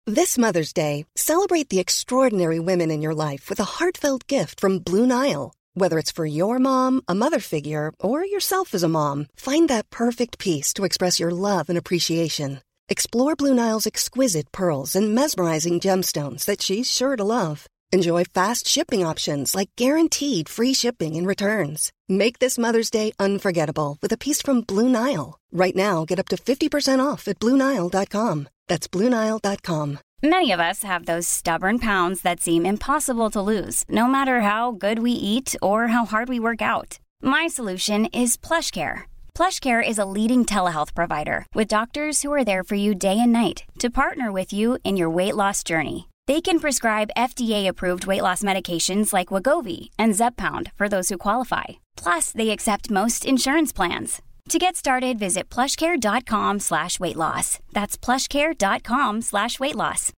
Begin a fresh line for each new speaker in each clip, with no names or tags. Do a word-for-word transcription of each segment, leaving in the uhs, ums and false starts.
This Mother's Day, celebrate the extraordinary women in your life with a heartfelt gift from Blue Nile. Whether it's for your mom, a mother figure, or yourself as a mom, find that perfect piece to express your love and appreciation. Explore Blue Nile's exquisite pearls and mesmerizing gemstones that she's sure to love. Enjoy fast shipping options like guaranteed free shipping and returns. Make this Mother's Day unforgettable with a piece from Blue Nile. Right now, get up to fifty percent off at Blue Nile dot com. That's Blue Nile dot com.
Many of us have those stubborn pounds that seem impossible to lose, no matter how good we eat or how hard we work out. My solution is PlushCare. PlushCare is a leading telehealth provider with doctors who are there for you day and night to partner with you in your weight loss journey. They can prescribe F D A-approved weight loss medications like Wegovy and Zepbound for those who qualify. Plus, they accept most insurance plans. To get started, visit plushcare.com slash weight loss. That's plushcare.com slash weight loss.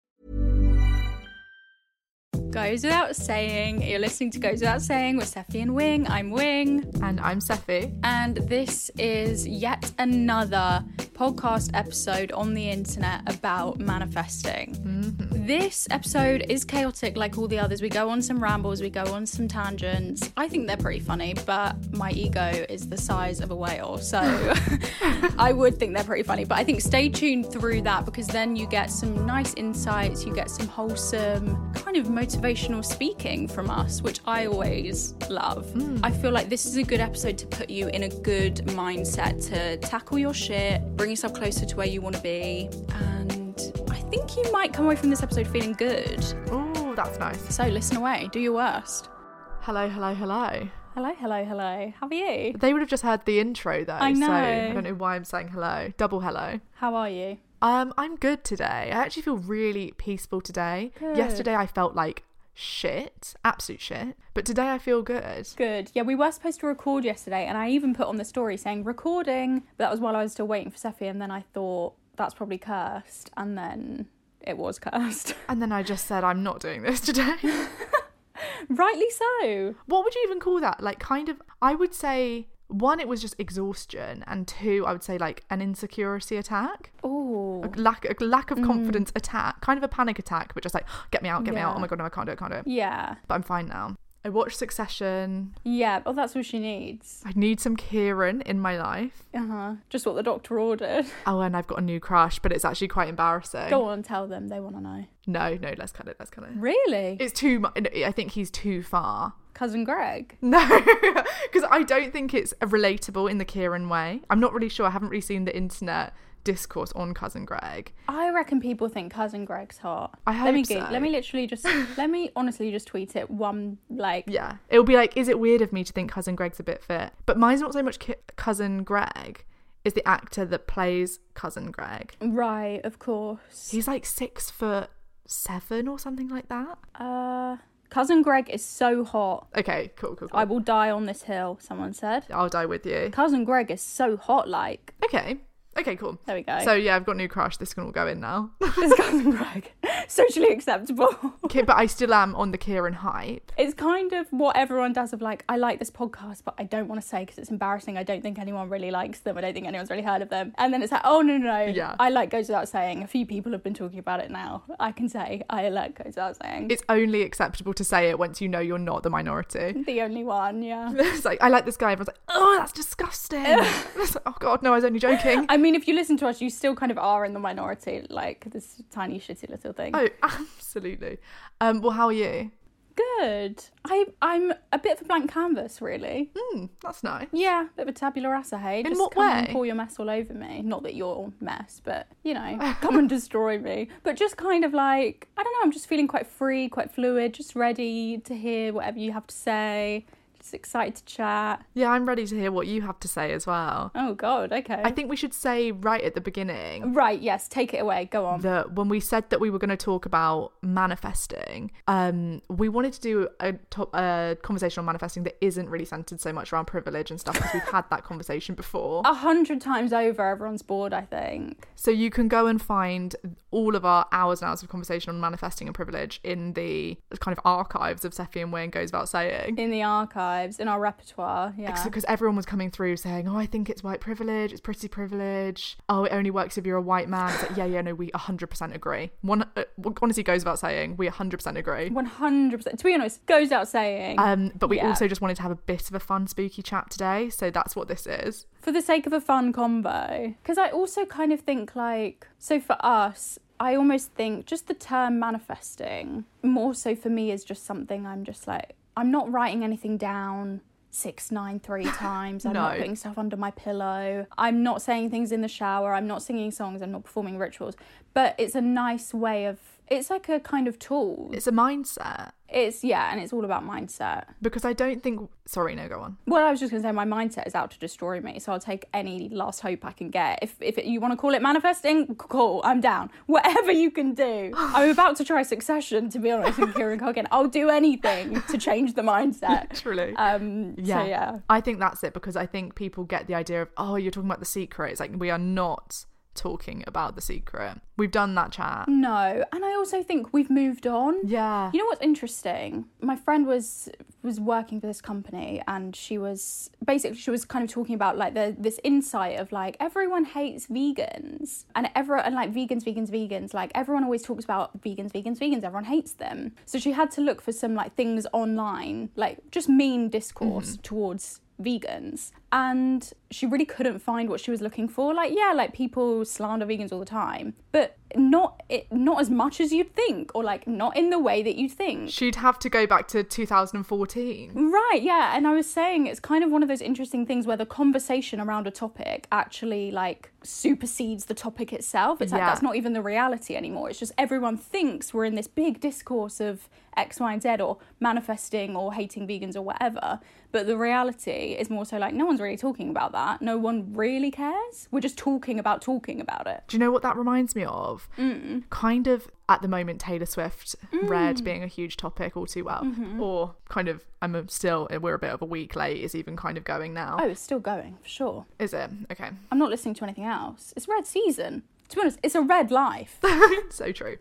Goes Without Saying. You're listening to Goes Without Saying with Seffi and Wing. I'm Wing.
And I'm Seffi.
And this is yet another podcast episode on the internet about manifesting. Mm-hmm. This episode is chaotic like all the others. We go on some rambles, we go on some tangents. I think they're pretty funny, but my ego is the size of a whale, so I would think they're pretty funny. But I think stay tuned through that, because then you get some nice insights, you get some wholesome kind of motivational speaking from us, which I always love. Mm. I feel like this is a good episode to put you in a good mindset to tackle your shit, bring yourself closer to where you want to be, and I think you might come away from this episode feeling good.
Oh, that's nice.
So listen away, do your worst.
Hello, hello, hello.
Hello, hello, hello. How are you?
They would have just heard the intro though.
I know.
So I don't know why I'm saying hello. Double hello.
How are you?
Um, I'm good today. I actually feel really peaceful today.
Good.
Yesterday I felt like shit, absolute shit, but today I feel good.
Good. Yeah, we were supposed to record yesterday, and I even put on the story saying recording, but that was while I was still waiting for Seffi, and then I thought that's probably cursed, and then it was cursed.
And then I just said I'm not doing this today.
Rightly so.
What would you even call that? Like, kind of, I would say, one, it was just exhaustion, and two, I would say like an insecurity attack.
Oh,
a lack, a lack of confidence mm. attack, kind of a panic attack, but just like, get me out, get
yeah.
me out. Oh my god, no, I can't do it, I can't do it.
Yeah.
But I'm fine now. I watched Succession.
Yeah, well, that's what she needs.
I need some Kieran in my life.
Uh-huh. Just what the doctor ordered.
Oh, and I've got a new crush, but it's actually quite embarrassing.
Go on, tell them. They want to know.
No, no, let's cut it, let's cut it.
Really?
It's too much. I think he's too far.
Cousin Greg?
No, because I don't think it's relatable in the Kieran way. I'm not really sure. I haven't really seen the internet discourse on Cousin Greg.
I reckon people think Cousin Greg's hot.
I hope
let me
so.
get, let me literally just let me honestly just tweet it one like
yeah it'll be like, is it weird of me to think Cousin Greg's a bit fit? But mine's not so much ki- Cousin Greg is the actor that plays Cousin Greg.
Right, of course.
He's like six foot seven or something like that.
uh Cousin Greg is so hot.
Okay, cool, cool, cool.
I will die on this hill, someone said.
I'll die with you.
Cousin Greg is so hot, like.
Okay. Okay, cool.
There we go.
So yeah, I've got a new crush. This can all go in now.
It's Cousin Greg. Socially acceptable.
Okay, but I still am on the Kieran hype.
It's kind of what everyone does of like, I like this podcast, but I don't want to say because it's embarrassing. I don't think anyone really likes them. I don't think anyone's really heard of them. And then it's like, oh, no, no, no.
Yeah.
I like Goes Without Saying. A few people have been talking about it now. I can say I like Goes Without Saying.
It's only acceptable to say it once you know you're not the minority.
The only one, yeah.
It's like, I like this guy. Everyone's like, oh, that's disgusting. It's like, oh, God, no, I was only joking.
I mean, if you listen to us, you still kind of are in the minority, like this tiny shitty little thing.
Oh, absolutely. Um, well, how are you?
Good. I, I'm a bit of a blank canvas, really.
Mm, that's nice.
Yeah, bit of a tabula rasa, hey?
In
Just
what
come
way?
and pour your mess all over me. Not that you're a mess, but, you know, come and destroy me. But just kind of like, I don't know, I'm just feeling quite free, quite fluid, just ready to hear whatever you have to say. Just excited to chat.
Yeah, I'm ready to hear what you have to say as well.
Oh, God, okay.
I think we should say right at the beginning.
Right, yes, take it away. Go on.
That when we said that we were going to talk about manifesting, um, we wanted to do a, top, a conversation on manifesting that isn't really centered so much around privilege and stuff, because we've had that conversation before.
A hundred times over, everyone's bored, I think.
So you can go and find all of our hours and hours of conversation on manifesting and privilege in the kind of archives of Seffi and Wayne Goes Without Saying.
In the archive. vibes in our repertoire. Yeah,
because everyone was coming through saying, oh, I think it's white privilege, it's pretty privilege, oh, it only works if you're a white man. It's like, yeah yeah no, we one hundred percent agree. One uh, honestly goes without saying, we one hundred percent agree.
one hundred percent, to be honest, goes without saying.
Um but we
yeah.
also just wanted to have a bit of a fun spooky chat today, so that's what this is,
for the sake of a fun combo. Because I also kind of think, like, so for us, I almost think just the term manifesting, more so for me, is just something I'm just like, I'm not writing anything down six, nine, three times. I'm
No.
not putting stuff under my pillow. I'm not saying things in the shower. I'm not singing songs. I'm not performing rituals. But it's a nice way of, it's like a kind of tool.
it's a mindset.
It's, yeah, and it's all about mindset.
Because I don't think, sorry, no, go on.
Well, I was just going to say my mindset is out to destroy me, so I'll take any last hope I can get. If if it, you want to call it manifesting, cool, I'm down. Whatever you can do. I'm about to try Succession, to be honest, and Kieran Culkin. I'll do anything to change the mindset.
Literally.
Um,
Yeah.
So, yeah.
I think that's it, because I think people get the idea of, oh, you're talking about The Secret. It's like, we are not talking about The Secret. We've done that chat.
No, and I also think we've moved on.
Yeah.
You know what's interesting? My friend was was working for this company, and she was basically she was kind of talking about like the this insight of like everyone hates vegans, and everyone and like vegans, vegans, vegans. Like everyone always talks about vegans, vegans, vegans. Everyone hates them. So she had to look for some like things online, like just mean discourse mm-hmm. towards vegans, and she really couldn't find what she was looking for. Like, yeah, like people slander vegans all the time, but not it not as much as you'd think, or like not in the way that you'd think.
She'd have to go back to two thousand fourteen.
Right, yeah. And I was saying it's kind of one of those interesting things where the conversation around a topic actually like supersedes the topic itself. It's like
Yeah.
that's not even the reality anymore. It's just everyone thinks we're in this big discourse of X, Y, and Z, or manifesting or hating vegans or whatever. But the reality is more so like no one's really talking about that. No one really cares. We're just talking about talking about it.
Do you know what that reminds me of? Mm. Kind of at the moment, Taylor Swift, mm. Red being a huge topic all too well. Mm-hmm. Or kind of, I'm a, still, we're a bit of a week late, is even kind of going now.
Oh, it's still going, for sure.
Is it? Okay.
I'm not listening to anything else. It's Red season. To be honest, it's a Red life.
So true.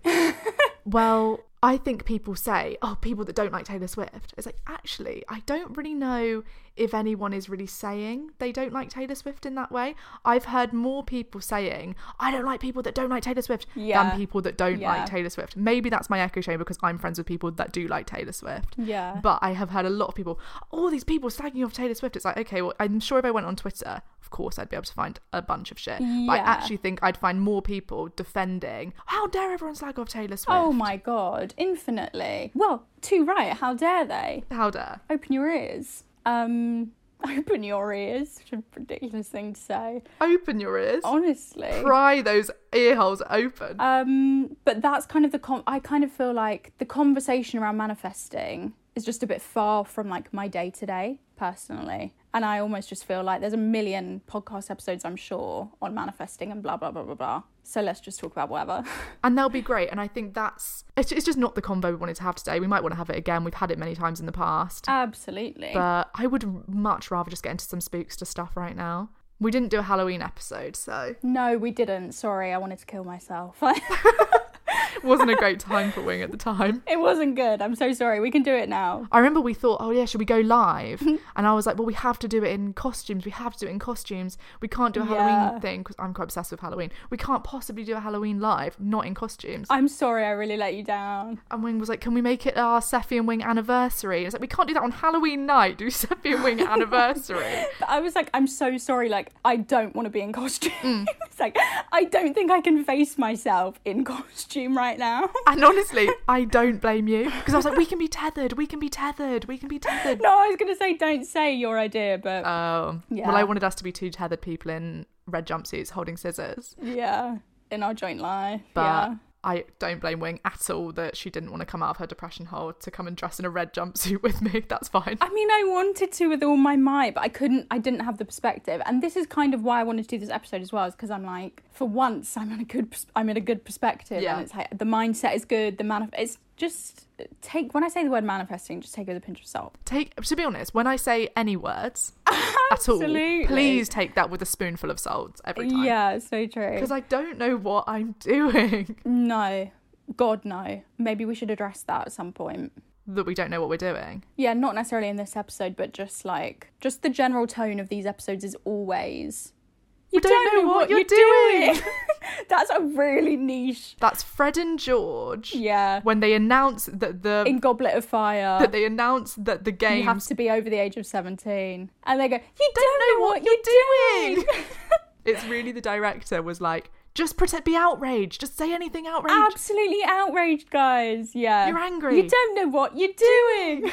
Well, I think people say, oh, people that don't like Taylor Swift. It's like, actually, I don't really know if anyone is really saying they don't like Taylor Swift in that way. I've heard more people saying, I don't like people that don't like Taylor Swift
yeah.
than people that don't
yeah.
like Taylor Swift. Maybe that's my echo chamber because I'm friends with people that do like Taylor Swift.
Yeah.
But I have heard a lot of people, all these people slagging off Taylor Swift. It's like, okay, well, I'm sure if I went on Twitter, of course I'd be able to find a bunch of shit.
Yeah.
But I actually think I'd find more people defending, how dare everyone slag off Taylor Swift?
Oh my God, infinitely. Well, too right, how dare they?
How dare?
Open your ears. Um, open your ears, which is a ridiculous thing to say.
Open your ears.
Honestly.
Pry those ear holes open.
Um, but that's kind of the, con- I kind of feel like the conversation around manifesting is just a bit far from like my day to day, personally. And I almost just feel like there's a million podcast episodes, I'm sure, on manifesting and blah, blah, blah, blah, blah. So let's just talk about whatever.
And they'll be great. And I think that's, it's, it's just not the convo we wanted to have today. We might want to have it again. We've had it many times in the past.
Absolutely.
But I would much rather just get into some spookster stuff right now. We didn't do a Halloween episode, so.
No, we didn't. Sorry, I wanted to kill myself.
It wasn't a great time for Wing at the time.
It wasn't good. I'm so sorry. We can do it now.
I remember we thought, oh yeah, should we go live? And I was like, well, we have to do it in costumes. We have to do it in costumes. We can't do a Halloween
Yeah.
thing because I'm quite obsessed with Halloween. We can't possibly do a Halloween live, not in costumes.
I'm sorry I really let you down.
And Wing was like, can we make it our Seffi and Wing anniversary? And it's like, we can't do that on Halloween night. Do Seffi and Wing anniversary.
But I was like, I'm so sorry. Like, I don't want to be in costume.
Mm.
It's like, I don't think I can face myself in costume right now.
And honestly, I don't blame you. Because I was like, we can be tethered. We can be tethered. We can be tethered.
No, I was going to say, don't say your idea, but
Oh.
Yeah.
Well, I wanted us to be two tethered people in red jumpsuits holding scissors.
yeah, in our joint life.
But
yeah.
I don't blame Wing at all that she didn't want to come out of her depression hole to come and dress in a red jumpsuit with me. That's fine.
I mean, I wanted to with all my might, but I couldn't, I didn't have the perspective. And this is kind of why I wanted to do this episode as well, is because I'm like, for once, I'm in a good, pers- I'm in a good perspective.
Yeah.
And it's like, the mindset is good, the manif- it's just, take, when I say the word manifesting, just take it with a pinch of salt.
Take, to be honest, when I say any words at all,
Absolutely.
please take that with a spoonful of salt every time.
Yeah, so true.
Because I don't know what I'm doing.
No. God, no. Maybe we should address that at some point.
that we don't know what we're doing.
Yeah, not necessarily in this episode, but just like, just the general tone of these episodes is always, you
we don't, don't know, know what, what you're, you're doing. doing.
That's a really niche.
That's Fred and George.
Yeah.
When they announce that the...
In Goblet of Fire.
That they announce that the game...
You have to be over the age of seventeen. And they go, you don't,
don't
know, know what, what you're doing.
doing. It's really the director was like, just pretend, be outraged. Just say anything outraged.
Absolutely outraged, guys. Yeah.
You're angry.
You don't know what you're doing.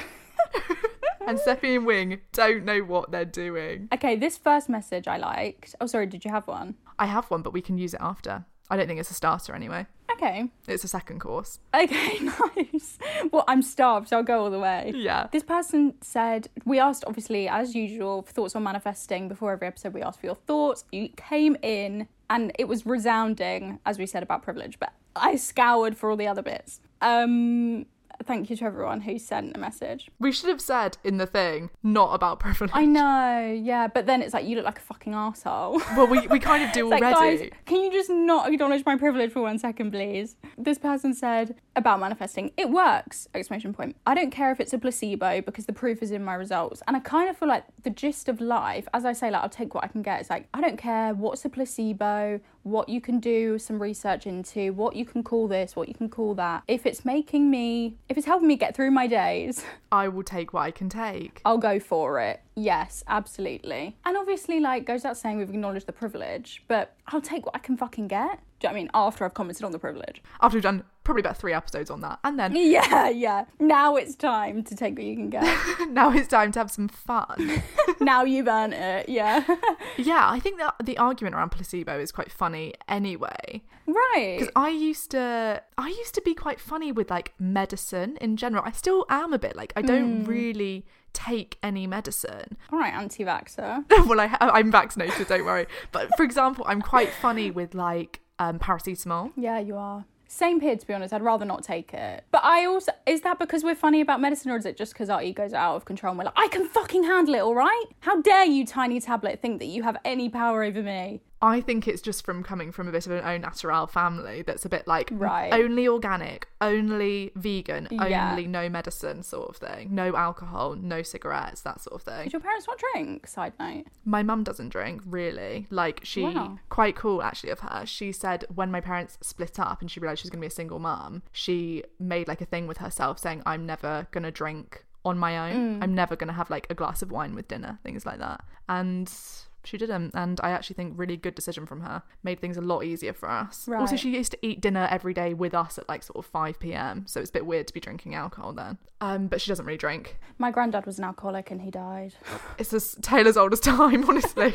And Steffi and Wing don't know what they're doing.
Okay, this first message I liked. Oh, sorry, did you have one?
I have one, but we can use it after. I don't think it's a starter anyway.
Okay.
It's a second course.
Okay, nice. Well, I'm starved, so I'll go all the way.
Yeah.
This person said, we asked, obviously, as usual, for thoughts on manifesting. Before every episode, we asked for your thoughts. You came in, and it was resounding, as we said, about privilege, but I scoured for all the other bits. Um... Thank you to everyone who sent a message.
We should have said in the thing, not about privilege.
I know, yeah, but then it's like, you look like a fucking arsehole.
Well, we, we kind of do
it's
already.
Like, guys, can you just not acknowledge my privilege for one second, please? This person said, about manifesting, it works, exclamation point. I don't care if it's a placebo because the proof is in my results. And I kind of feel like the gist of life, as I say, like, I'll take what I can get. It's like, I don't care what's a placebo, what you can do some research into, what you can call this, what you can call that. If it's making me, if it's helping me get through my days,
I will take what I can take.
I'll go for it. Yes, absolutely. And obviously, like, goes without saying we've acknowledged the privilege, but I'll take what I can fucking get. Do you know what I mean? After I've commented on the privilege.
After we've done probably about three episodes on that. And then...
Yeah, yeah. Now it's time to take what you can get.
Now it's time to have some fun.
Now you've earned it, yeah.
Yeah, I think that the argument around placebo is quite funny anyway.
Right.
Because I used to... I used to be quite funny with, like, medicine in general. I still am a bit. Like, I don't mm. really... take any medicine.
All right, anti-vaxxer.
Well, I, I'm vaccinated, don't worry. But for example, I'm quite funny with like um, paracetamol.
Yeah, you are. Same here, to be honest. I'd rather not take it. But I also... Is that because we're funny about medicine, or is it just because our egos are out of control and we're like, I can fucking handle it, all right? How dare you, tiny tablet, think that you have any power over me?
I think it's just from coming from a bit of an au naturel family that's a bit like
right.
only organic, only vegan,
yeah.
only no medicine sort of thing. No alcohol, no cigarettes, that sort of thing.
Did your parents not drink? Side note.
My mum doesn't drink, really. Like, she...
Wow.
Quite cool, actually, of her. She said when my parents split up and she realised she was going to be a single mum, she made, like, a thing with herself saying, I'm never going to drink on my own. Mm. I'm never going to have, like, a glass of wine with dinner, things like that. And... she didn't, and I actually think really good decision from her. Made things a lot easier for us.
Right.
Also, she used to eat dinner every day with us at like sort of five p.m, so it's a bit weird to be drinking alcohol then. Um, but she doesn't really drink.
My granddad was an alcoholic and he died.
It's a tale as old as time, honestly.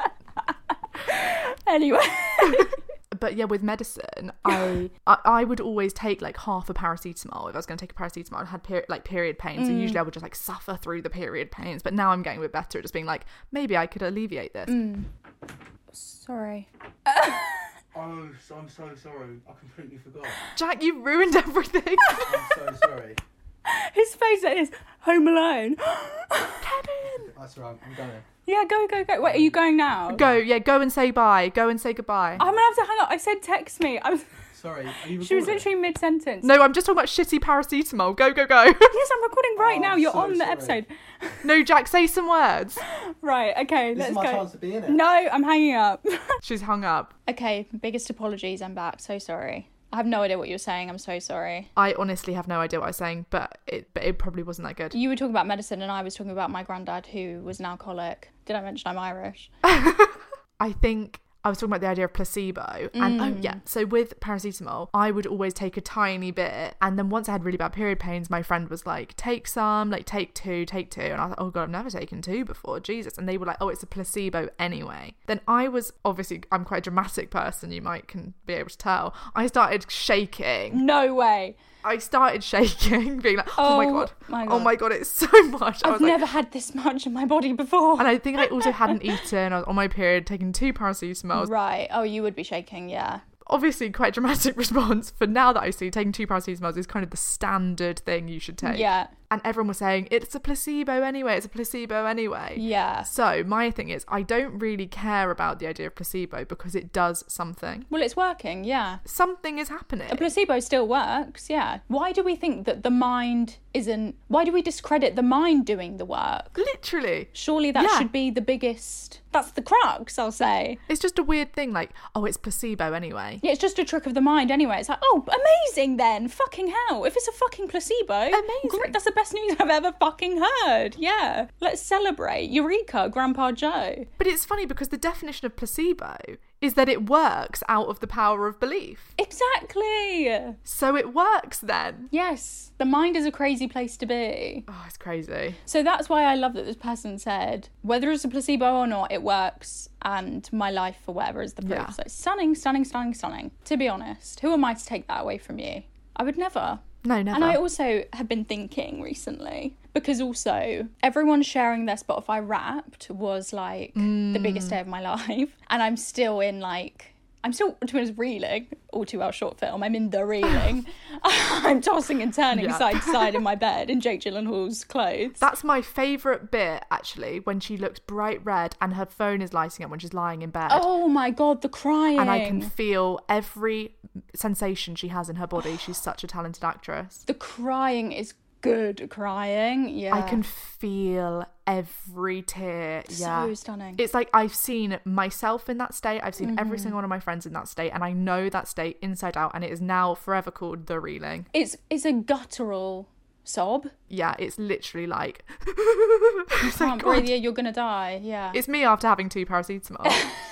Anyway.
But yeah, with medicine, I, I I would always take like half a paracetamol if I was going to take a paracetamol and had peri- like period pains. Mm. And usually I would just like suffer through the period pains. But now I'm getting a bit better at just being like, maybe I could alleviate this.
Mm. Sorry.
Oh, so I'm so sorry. I completely forgot.
Jack, you ruined everything.
I'm so sorry.
His face is Home Alone.
Kevin!
That's right, I'm going.
Yeah, go, go, go. Wait, are you going now?
Go, yeah, go and say bye. Go and say goodbye.
I'm gonna have to hang up. I said text me. I'm...
Sorry, are you recording?
She was literally mid-sentence.
No, I'm just talking about shitty paracetamol. Go, go, go.
Yes, I'm recording right
Oh,
now. You're
so
on the
sorry.
episode.
No, Jack, say some words.
Right, okay,
This
let's
is my
go.
chance to be in it.
No, I'm hanging up.
She's hung up.
Okay, biggest apologies. I'm back. So sorry. I have no idea what you're saying. I'm so sorry.
I honestly have no idea what I was saying, but it but it probably wasn't that good.
You were talking about medicine and I was talking about my granddad who was an alcoholic. Did I mention I'm Irish?
I think I was talking about the idea of placebo. And
Mm.
oh yeah, so with paracetamol, I would always take a tiny bit. And then once I had really bad period pains, my friend was like, take some, like take two, take two. And I was like, oh God, I've never taken two before, Jesus. And they were like, oh, it's a placebo anyway. Then I was, obviously, I'm quite a dramatic person, you might can be able to tell. I started shaking.
No way.
I started shaking, being like, oh,
Oh
my, God.
my God.
oh my God, it's so much. I
I've
was like,
never had this much in my body before.
and I think I also hadn't eaten. I was on my period, taking two paracetamols.
Right. Oh, you would be shaking, yeah.
Obviously, quite dramatic response. For now that I see, taking two paracetamols is kind of the standard thing you should take.
Yeah.
and everyone was saying it's a placebo anyway, it's a placebo anyway.
Yeah.
So my thing is, I don't really care about the idea of placebo because it does something.
Well, it's working, yeah.
Something is happening.
A placebo still works, yeah. Why do we think that the mind isn't... Why do we discredit the mind doing the work?
Literally.
Surely that
Yeah.
should be the biggest... That's the crux, I'll say.
It's just a weird thing, like, oh, it's placebo anyway.
Yeah, it's just a trick of the mind anyway. It's like, oh, amazing then. Fucking hell. If it's a fucking placebo...
Amazing.
Great, that's the best news I've ever fucking heard. Yeah. Let's celebrate. Eureka, Grandpa Joe.
But it's funny because the definition of placebo is that it works out of the power of belief.
Exactly.
So it works then.
Yes. The mind is a crazy place to be.
Oh, it's crazy.
So that's why I love that this person said, whether it's a placebo or not, it works, and my life for whatever is the proof.
Yeah.
So stunning, stunning, stunning, stunning. To be honest, who am I to take that away from you? I would never.
No, never.
And I also have been thinking recently, because also everyone sharing their Spotify Wrapped was like
Mm.
the biggest day of my life. And I'm still in like, I'm still, to be honest, reeling. All too well short film. I'm in the reeling. I'm tossing and turning
Yeah.
side to side in my bed in Jake Gyllenhaal's clothes.
That's my favourite bit, actually, when she looks bright red and her phone is lighting up when she's lying in bed.
Oh my God, the crying.
And I can feel every sensation she has in her body. She's such a talented actress.
The crying is good crying. Yeah.
I can feel every tear. Yeah.
So stunning.
It's like I've seen myself in that state. I've seen
Mm-hmm.
every single one of my friends in that state, and I know that state inside out, and it is now forever called the reeling.
It's it's a guttural sob.
Yeah, it's literally like it's like,
Can't
God.
breathe, yeah, you're gonna die. Yeah.
It's me after having two paracetamol.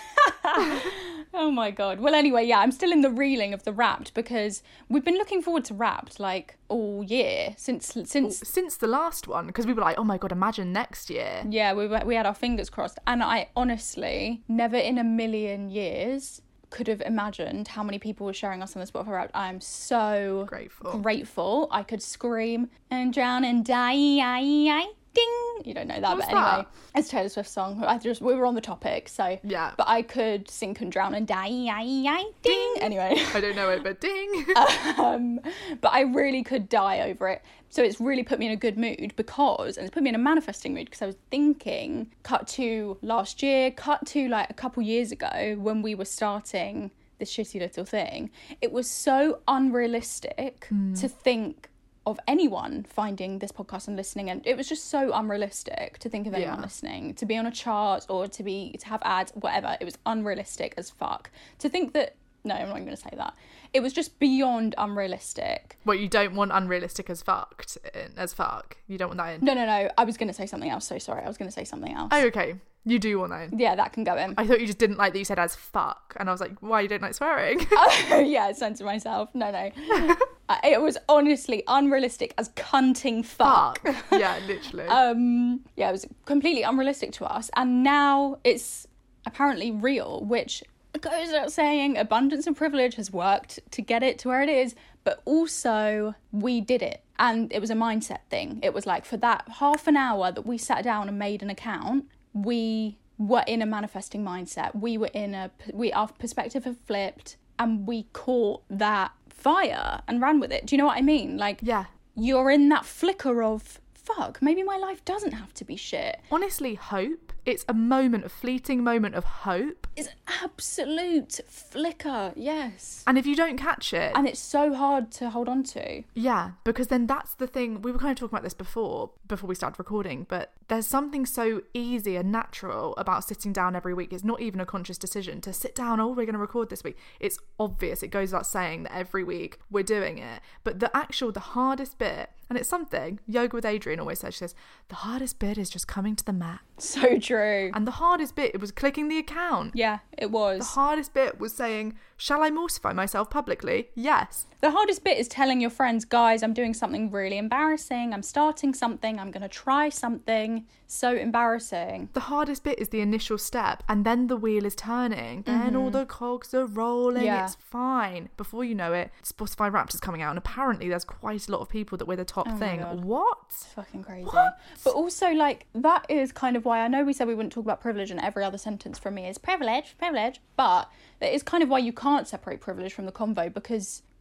Oh my God. Well, anyway, yeah, I'm still in the reeling of the Wrapped because we've been looking forward to Wrapped like all year since since
Since the last one, because we were like, oh my God, imagine next year.
yeah, we were- we had our fingers crossed, and I honestly never in a million years could have imagined how many people were sharing us on the Spotify Wrapped. I'm so
Grateful.
grateful. I could scream and drown and die. I, I, ding. You don't know that,
What's
but anyway,
that?
it's a Taylor Swift song. I just we were on the topic, so
Yeah.
But I could sink and drown and die. I, I, ding. Anyway.
I don't know it, but ding.
um, but I really could die over it. So it's really put me in a good mood because, and it's put me in a manifesting mood because I was thinking, cut to last year, cut to like a couple years ago when we were starting this shitty little thing. It was so unrealistic to think of anyone finding this podcast and listening, and it was just so unrealistic to think of anyone
Yeah.
listening, to be on a chart or to be to have ads, whatever. It was unrealistic as fuck to think that. No, I'm not even going to say that. It was just beyond unrealistic.
What, you don't want unrealistic as fucked in, as fuck? You don't want that in?
No, no, no. I was going to say something else. So sorry. I was going to say something else.
Oh, okay. You do want that in.
Yeah, that can go in.
I thought you just didn't like that you said as fuck. And I was like, why, you don't like swearing?
Oh, yeah, censor myself. No, no. Uh, it was honestly unrealistic as cunting fuck.
Fuck. Yeah, literally.
um, yeah, it was completely unrealistic to us. And now it's apparently real, which goes without saying, abundance and privilege has worked to get it to where it is, but also we did it. And it was a mindset thing. It was like for that half an hour that we sat down and made an account, we were in a manifesting mindset. We were in a, we, our perspective had flipped and we caught that fire and ran with it. Do you know what I mean? Like,
yeah.
you're in that flicker of, fuck, maybe my life doesn't have to be shit.
Honestly, hope. It's a moment, a fleeting moment of hope.
It's an absolute flicker, yes.
And if you don't catch it,
And it's so hard to hold on to.
yeah, because then that's the thing. We were kind of talking about this before, before we started recording, but there's something so easy and natural about sitting down every week. It's not even a conscious decision to sit down, oh, we're going to record this week. It's obvious. It goes without saying that every week we're doing it. But the actual, the hardest bit, and it's something Yoga with Adrian always says, she says, the hardest bit is just coming to the mat.
So true.
And the hardest bit, it was clicking the account.
Yeah, it was.
The hardest bit was saying, shall I mortify myself publicly? Yes.
The hardest bit is telling your friends, guys, I'm doing something really embarrassing. I'm starting something. I'm going to try something. So embarrassing.
The hardest bit is the initial step, and then the wheel is turning. Then all the cogs are rolling.
Yeah.
It's fine. Before you know it, Spotify Wrapped is coming out, and apparently there's quite a lot of people that we're the top
Oh my
thing.
God.
What?
It's fucking crazy.
What?
But also, like, that is kind of why I know we said we wouldn't talk about privilege, and every other sentence from me is privilege, privilege. But that is kind of why you can't separate privilege from the convo, because when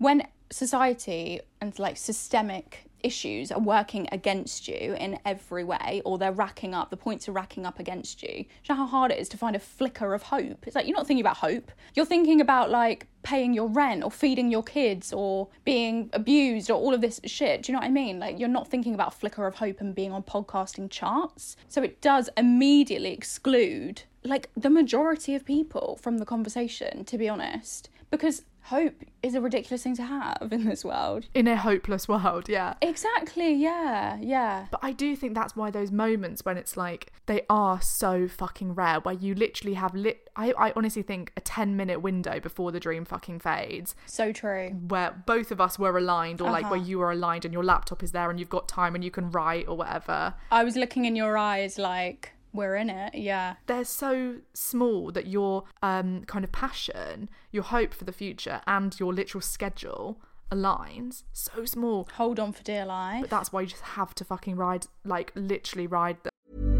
society and like systemic issues are working against you in every way, or they're racking up, the points are racking up against you. Do you know how hard it is to find a flicker of hope? It's like, you're not thinking about hope. You're thinking about like paying your rent or feeding your kids or being abused or all of this shit. Do you know what I mean? Like, you're not thinking about a flicker of hope and being on podcasting charts. So it does immediately exclude like the majority of people from the conversation, to be honest, because hope is a ridiculous thing to have in this world.
In a hopeless world, yeah.
Exactly, yeah, yeah.
But I do think that's why those moments when it's like, they are so fucking rare, where you literally have lit. I, I honestly think a ten minute window before the dream fucking fades.
So true.
Where both of us were aligned, or
uh-huh.
like where you are aligned and your laptop is there and you've got time and you can write or whatever.
I was looking in your eyes like, we're in it, yeah.
They're so small that your um kind of passion, your hope for the future, and your literal schedule aligns. So small.
Hold on for dear life.
But that's why you just have to fucking ride, like literally ride them.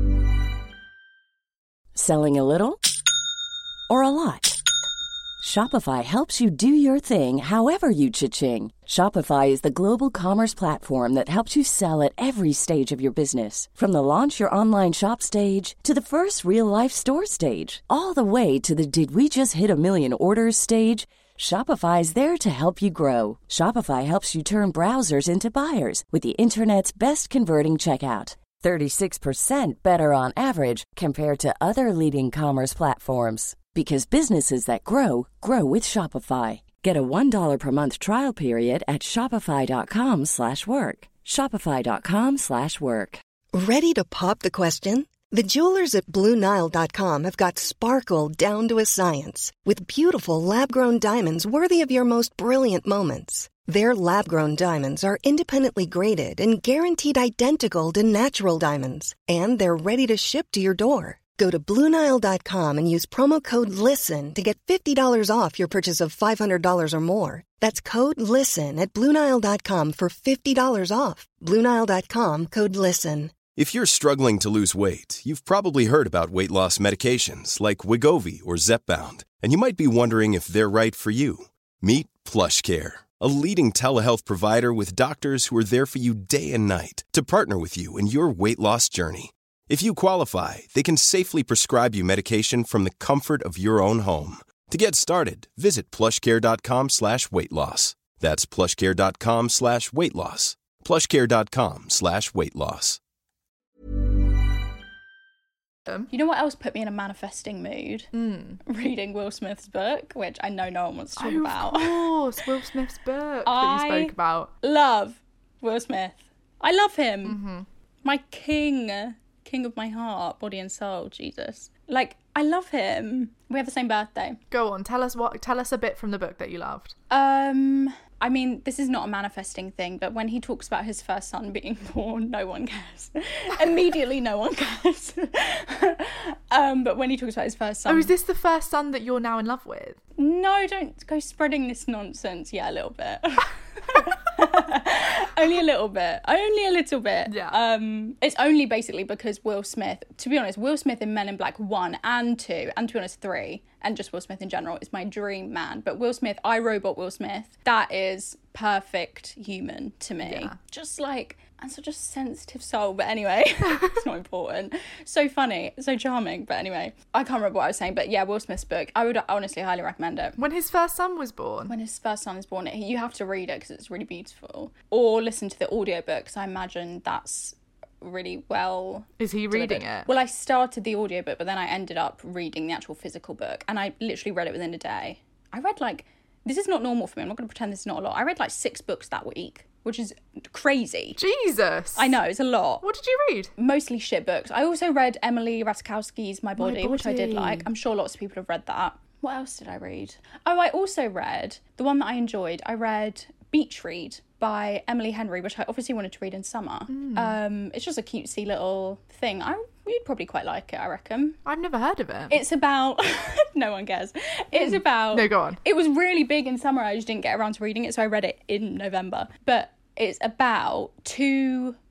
Selling a little or a lot? Shopify helps you do your thing however you cha-ching. Shopify is the global commerce platform that helps you sell at every stage of your business. From the launch your online shop stage to the first real-life store stage, all the way to the did we just hit a million orders stage. Shopify is there to help you grow. Shopify helps you turn browsers into buyers with the internet's best converting checkout. thirty-six percent better on average compared to other leading commerce platforms. Because businesses that grow, grow with Shopify. Get a one dollar per month trial period at shopify.com slash work. Shopify.com slash work.
Ready to pop the question? The jewelers at Blue Nile dot com have got sparkle down to a science with beautiful lab-grown diamonds worthy of your most brilliant moments. Their lab-grown diamonds are independently graded and guaranteed identical to natural diamonds. And they're ready to ship to your door. Go to Blue Nile dot com and use promo code LISTEN to get fifty dollars off your purchase of five hundred dollars or more. That's code LISTEN at Blue Nile dot com for fifty dollars off. Blue Nile dot com, code LISTEN.
If you're struggling to lose weight, you've probably heard about weight loss medications like Wegovy or Zepbound, and you might be wondering if they're right for you. Meet PlushCare, a leading telehealth provider with doctors who are there for you day and night to partner with you in your weight loss journey. If you qualify, they can safely prescribe you medication from the comfort of your own home. To get started, visit plushcare.com slash weight loss. That's plushcare.com slash weight loss. plushcare.com slash weight loss.
You know what else put me in a manifesting mood?
Mm.
Reading Will Smith's book, which I know no one wants to talk
oh,
about.
Of course, Will Smith's book
I
that you spoke about.
Love Will Smith. I love him.
Mm-hmm.
My king. King of my heart, body and soul, Jesus. Like, I love him. We have the same birthday.
Go on, tell us what. Tell us a bit from the book that you loved.
Um, I mean, this is not a manifesting thing, but when he talks about his first son being born, no one cares. Immediately, no one cares. um, but when he talks about his first son,
oh, is this the first son that you're now in love with?
No, don't go spreading this nonsense. Yeah, a little bit. Only a little bit. Only a little bit.
Yeah.
Um, it's only basically because Will Smith, to be honest, Will Smith in Men in Black one and two, and to be honest, three, and just Will Smith in general, is my dream man. But Will Smith, I Robot Will Smith, that is perfect human to me.
Yeah.
Just like, and such a sensitive soul. But anyway, it's not important. So funny, so charming. But anyway, I can't remember what I was saying. But yeah, Will Smith's book, I would honestly highly recommend it.
When his first son was born?
When his first son is born, you have to read it because it's really beautiful. Or listen to the audiobook, because I imagine that's really well
Is he reading
delivered.
it?
Well, I started the audiobook, but then I ended up reading the actual physical book, and I literally read it within a day. I read like, this is not normal for me, I'm not going to pretend this is not a lot. I read like six books that week, which is crazy.
Jesus.
I know, it's a lot.
What did you read?
Mostly shit books. I also read Emily Ratajkowski's My Body,
My
which I did
Body.
like. I'm sure lots of people have read that. What else did I read? Oh, I also read, the one that I enjoyed, I read Beach Read by Emily Henry, which I obviously wanted to read in summer. Mm. Um, it's just a cutesy little thing. I You'd probably quite like it, I reckon.
I've never heard of it.
It's about... no one cares. It's mm. about...
No, go on.
It was really big in summer. I just didn't get around to reading it, so I read it in November. But it's about two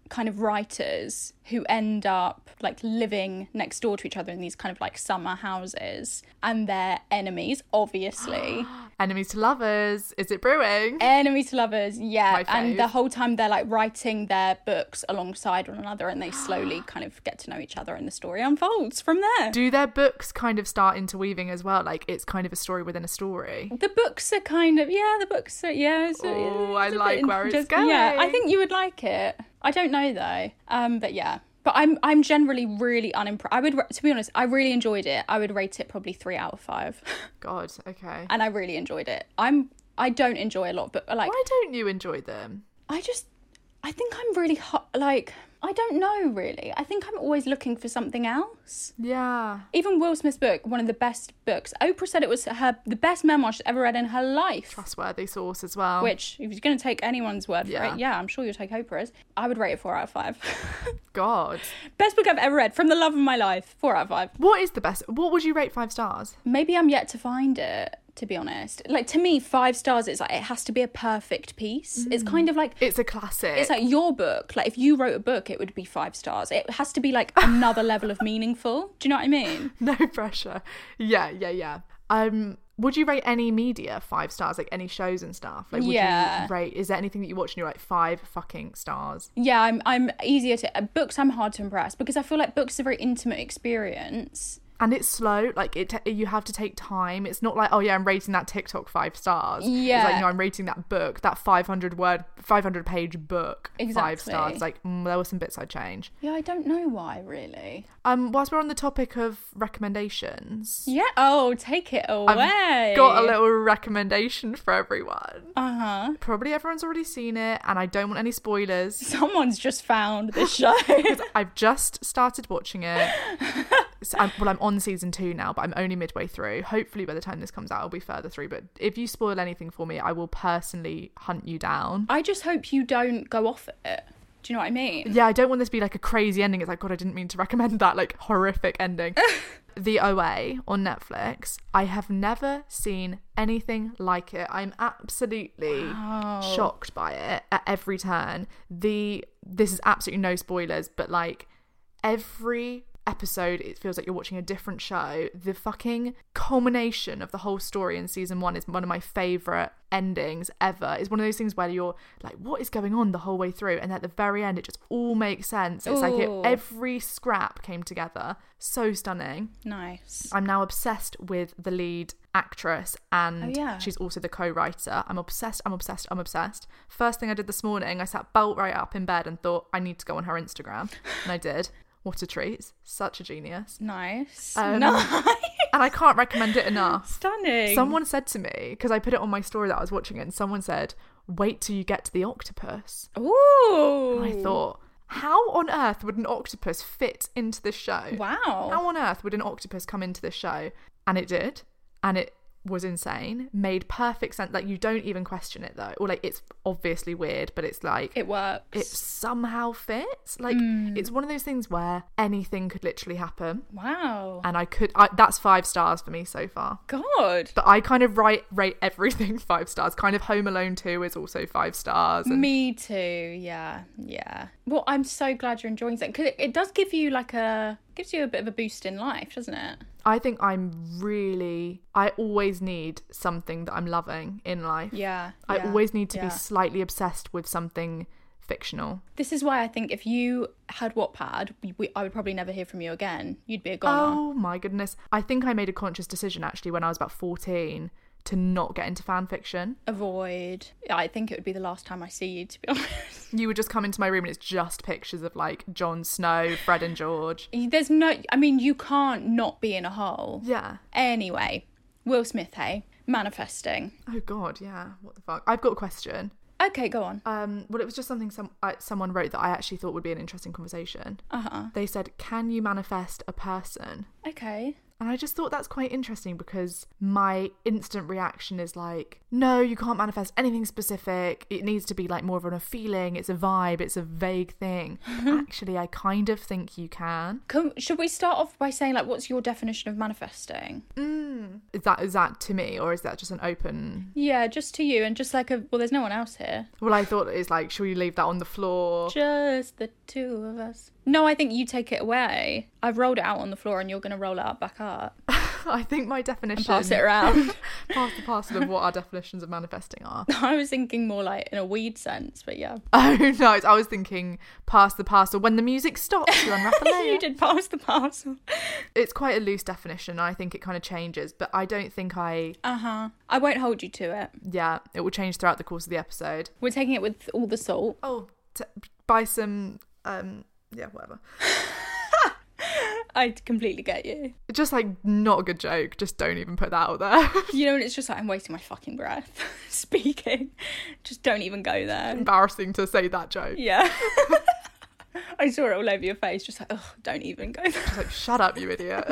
kind of writers who end up like living next door to each other in these kind of like summer houses, and they're enemies, obviously.
Enemies to lovers. Is it brewing?
Enemies to lovers, yeah.
My
And
fave.
the whole time they're like writing their books alongside one another, and they slowly kind of get to know each other, and the story unfolds from there.
Do their books kind of start interweaving as well? Like it's kind of a story within a story?
The books are kind of, yeah, the books are, yeah. It's,
Oh, I
it's a
like
bit
where it's
just-
going.
Yeah, I think you would like it. I don't know though. Um, but yeah. But I'm I'm generally really unimpressed. I would, to be honest, I really enjoyed it. I would rate it probably three out of five.
God, okay.
And I really enjoyed it. I'm I don't enjoy a lot, but like
Why don't you enjoy them?
I just I think I'm really hot. Like I don't know really. I think I'm always looking for something else.
Yeah.
Even Will Smith's book, one of the best books. Oprah said it was her the best memoir she's ever read in her life.
Trustworthy source as well.
Which, if you're going to take anyone's word for
Yeah.
it, yeah, I'm sure you'll take Oprah's. I would rate it four out of five.
God.
Best book I've ever read, from the love of my life. Four out of five.
What is the best? What would you rate five stars?
Maybe I'm yet to find it, to be honest. Like, to me, five stars, it's like, it has to be a perfect piece. It's kind of like,
It's a classic.
it's like your book. Like, if you wrote a book, it would be five stars. It has to be like another level of meaningful. Do you know what I mean?
No pressure. Yeah, yeah, yeah. Um, would you rate any media five stars, like any shows and stuff? Like, would
Yeah.
you rate? Is there anything that you watch and you're like five fucking stars?
Yeah, I'm I'm easier to... Uh, books, I'm hard to impress because I feel like books are a very intimate experience.
And it's slow. Like it, ta- you have to take time. It's not like, oh yeah, I'm rating that TikTok five stars. It's
Yeah.
like, no, I'm rating that book, that five hundred word, five hundred page book, five
Exactly.
stars. It's like mm, there were some bits I'd change.
Yeah, I don't know why, really.
Um, whilst we're on the topic of recommendations,
Yeah. Oh, take it away.
I've got a little recommendation for everyone.
Uh-huh.
Probably everyone's already seen it, and I don't want any spoilers.
Someone's just found this show.
I've just started watching it. So I'm, well, I'm on season two now, but I'm only midway through. Hopefully, by the time this comes out, I'll be further through. But if you spoil anything for me, I will personally hunt you down.
I just hope you don't go off it. Do you know what I mean?
Yeah, I don't want this to be like a crazy ending. It's like, God, I didn't mean to recommend that like horrific ending. The O A on Netflix. I have never seen anything like it. I'm absolutely shocked by it at every turn. The this is absolutely no spoilers, but like every episode it feels like you're watching a different show. The fucking culmination of the whole story in season one is one of my favourite endings ever. It's one of those things where you're like, what is going on the whole way through, and at the very end it just all makes sense. It's like it,
Ooh.
every scrap came together. So stunning.
Nice.
I'm now obsessed with the lead actress, and
Oh, yeah.
she's also the co-writer. I'm obsessed, I'm obsessed, I'm obsessed. First thing I did this morning, I sat bolt right up in bed and thought, I need to go on her Instagram. And I did. What a treat. Such a genius.
Nice.
Um,
nice.
And I can't recommend it enough.
Stunning.
Someone said to me, because I put it on my story that I was watching it, and someone said, wait till you get to the octopus.
Ooh.
And I thought, how on earth would an octopus fit into this show?
Wow.
How on earth would an octopus come into this show? And it did. And it was insane. Made perfect sense. Like, you don't even question it though. Or like, it's obviously weird, but it's like,
It works.
it somehow fits. Like,
Mm.
it's one of those things where anything could literally happen.
Wow.
And I could, I, that's five stars for me so far.
God.
But I kind of rate, rate everything five stars. Kind of Home Alone two is also five stars. And
Me too. Yeah. Yeah. Well, I'm so glad you're enjoying it because it, it does give you like a gives you a bit of a boost in life, doesn't it?
I think I'm really, I always need something that I'm loving in life.
Yeah.
I
yeah,
always need to
yeah.
be slightly obsessed with something fictional.
This is why I think if you had Wattpad, we, we, I would probably never hear from you again. You'd be a goner.
Oh my goodness. I think I made a conscious decision actually when I was about fourteen to not get into fan fiction.
Avoid. I think it would be the last time I see you, to be honest.
You would just come into my room and it's just pictures of like Jon Snow, Fred and George.
There's no, I mean, you can't not be in a hole.
Yeah.
Anyway, Will Smith, hey, manifesting.
Oh God, yeah. What the fuck? I've got a question.
Okay, go on.
Um, well, it was just something some uh, someone wrote that I actually thought would be an interesting conversation.
Uh-huh.
They said, can you manifest a person?
Okay.
And I just thought that's quite interesting because my instant reaction is like, no, you can't manifest anything specific. It needs to be like more of a feeling. It's a vibe. It's a vague thing. Actually, I kind of think you can.
Can. Should we start off by saying like, what's your definition of manifesting?
Mm. Is that is that to me, or is that just an open?
Yeah, just to you, and just like a. Well, there's no one else here.
Well, I thought it's like, should we leave that on the floor?
Just the two of us. No, I think you take it away. I've rolled it out on the floor, and you're going to roll it up back up.
I think my definition...
And pass it around.
Pass the parcel of what our definitions of manifesting are.
I was thinking more like in a weed sense, but yeah.
Oh, no, I was thinking pass the parcel. When the music stops, you unwrap a layer.
You did pass the parcel.
It's quite a loose definition. I think it kind of changes, but I don't think I...
Uh-huh. I won't hold you to it.
Yeah, it will change throughout the course of the episode.
We're taking it with all the salt.
Oh, t- buy some... um, yeah, whatever.
I completely get you.
Just like not a good joke. Just don't even put that out there.
You know, and it's just like I'm wasting my fucking breath speaking. Just don't even go there.
Embarrassing to say that joke.
Yeah. I saw it all over your face. Just like, oh, don't even go there.
Just like, shut up, you idiot.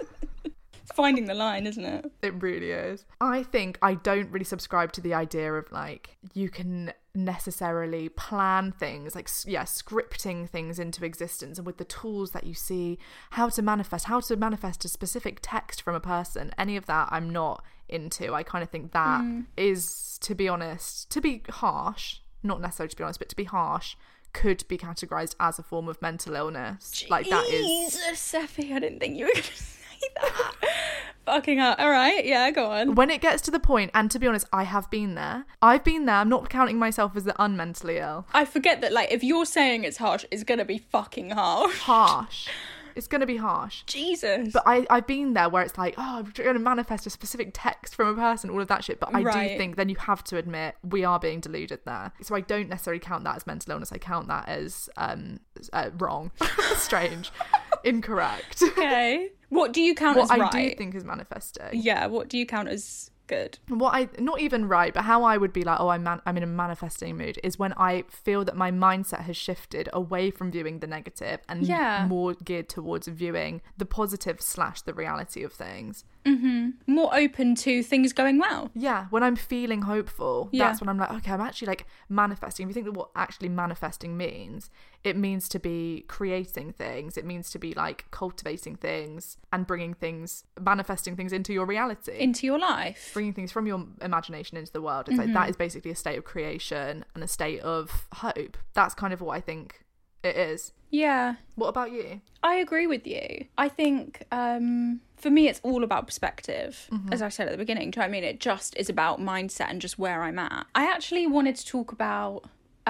It's finding the line, isn't it?
It really is. I think I don't really subscribe to the idea of like you can necessarily plan things, like yeah scripting things into existence, and with the tools that you see, how to manifest how to manifest a specific text from a person. Any of that I'm not into. I kind of think that mm. is, to be honest, to be harsh, not necessarily to be honest, but to be harsh, could be categorized as a form of mental illness.
Jesus,
like that is
Seffi, I didn't think you were gonna say that. Fucking hell. All right, yeah, go on.
When it gets to the point, and to be honest, I have been there. I've been there. I'm not counting myself as the unmentally ill.
I forget that, like, if you're saying it's harsh, it's gonna be fucking harsh.
Harsh. It's going to be harsh.
Jesus.
But I, I've been there where it's like, oh, I'm going to manifest a specific text from a person, all of that shit. But I
right.
do think then you have to admit we are being deluded there. So I don't necessarily count that as mental illness. I count that as um uh, wrong, strange, incorrect.
Okay. What do you count
what
as
I
right?
What I do think is manifesting.
Yeah, what do you count as good?
What I, not even right, but how I would be like, oh, I'm man- I'm in a manifesting mood is when I feel that my mindset has shifted away from viewing the negative and
yeah.
more geared towards viewing the positive slash the reality of things.
Mm-hmm. More open to things going well.
Yeah, when I'm feeling hopeful,
yeah.
that's when I'm like, okay, I'm actually like manifesting. If you think that what actually manifesting means, it means to be creating things. It means to be like cultivating things and bringing things, manifesting things into your reality.
Into your life.
Bringing things from your imagination into the world. It's mm-hmm. like that is basically a state of creation and a state of hope. That's kind of what I think it is.
Yeah.
What about you?
I agree with you. I think um, for me it's all about perspective, mm-hmm. as I said at the beginning. Do you know what I mean? It just is about mindset and just where I'm at. I actually wanted to talk about...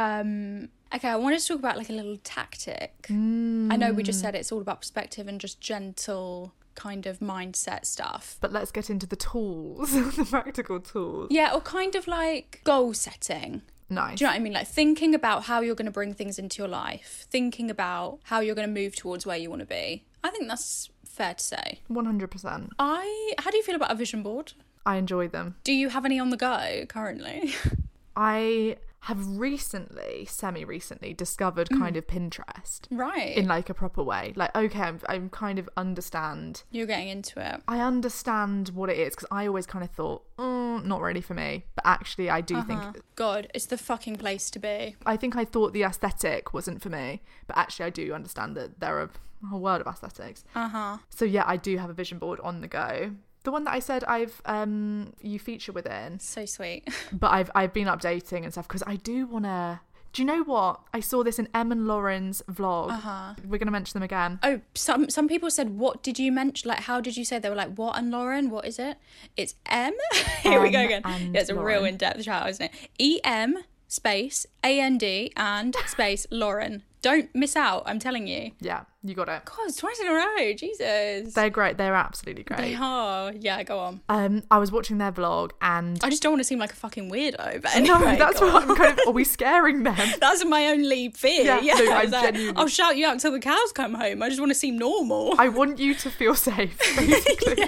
Um, okay, I wanted to talk about like a little tactic.
Mm.
I know we just said it's all about perspective and just gentle kind of mindset stuff.
But let's get into the tools, the practical tools.
Yeah, or kind of like goal setting.
Nice.
Do you know what I mean? Like thinking about how you're going to bring things into your life, thinking about how you're going to move towards where you want to be. I think that's fair to say.
one hundred percent.
I, how do you feel about a vision board?
I enjoy them.
Do you have any on the go currently?
I have recently, semi-recently, discovered
mm.
kind of Pinterest.
Right.
In like a proper way. Like, okay, I'm, I'm kind of understand.
You're getting into it.
I understand what it is, because I always kind of thought, mm, not really for me. But actually, I do
uh-huh.
think...
God, it's the fucking place to be.
I think I thought the aesthetic wasn't for me. But actually, I do understand that there are a whole world of aesthetics.
Uh-huh.
So yeah, I do have a vision board on the go. The one that I said I've um you feature within.
So sweet.
But I've I've been updating and stuff because I do want to... Do you know what? I saw this in Em and Lauren's vlog.
Uh-huh.
We're going to mention them again.
Oh, some some people said, what did you mention? Like, how did you say? They were like, what and Lauren? What is it? It's M. Here
M
we go again. Yeah, it's a
Lauren.
real in-depth shout out, isn't it? E M space A N D and space Lauren. Don't miss out, I'm telling you.
Yeah, you got it.
God, it's twice in a row. Jesus.
They're great. They're absolutely great.
They are. Yeah, go on.
Um, I was watching their vlog and...
I just don't want to seem like a fucking weirdo, but anyway.
No, that's
what
I'm kind of... Are we scaring them?
That's my only fear. Yeah,
yeah no, I'm
like,
genuinely...
I'll shout you out until the cows come home. I just want to seem normal.
I want you to feel safe, basically.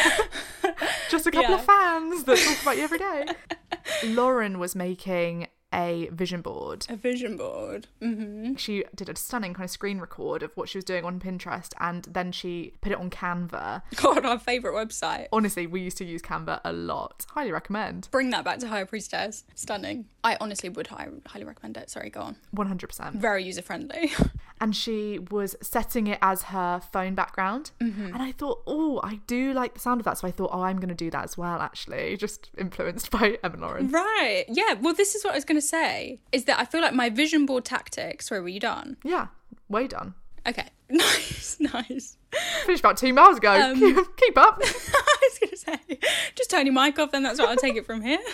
Just a couple
yeah.
of fans that talk about you every day. Lauren was making a vision board.
A vision board. Mm-hmm.
She did a stunning kind of screen record of what she was doing on Pinterest, and then she put it on Canva.
God, our favourite website.
Honestly, we used to use Canva a lot. Highly recommend.
Bring that back to High Priestess. Stunning. I honestly would high, highly recommend it. Sorry, go on.
one hundred percent.
Very user-friendly.
And she was setting it as her phone background. Mm-hmm. And I thought, oh, I do like the sound of that. So I thought, oh, I'm going to do that as well, actually. Just influenced by Emma Lauren.
Right. Yeah. Well, this is what I was going to say, is that I feel like my vision board tactics... Sorry, were you done?
Yeah. Way done.
Okay. Nice. Nice.
Finished about two miles ago.
Um,
keep, keep up.
I was going to say, just turn your mic off, then that's what I'll take it from here.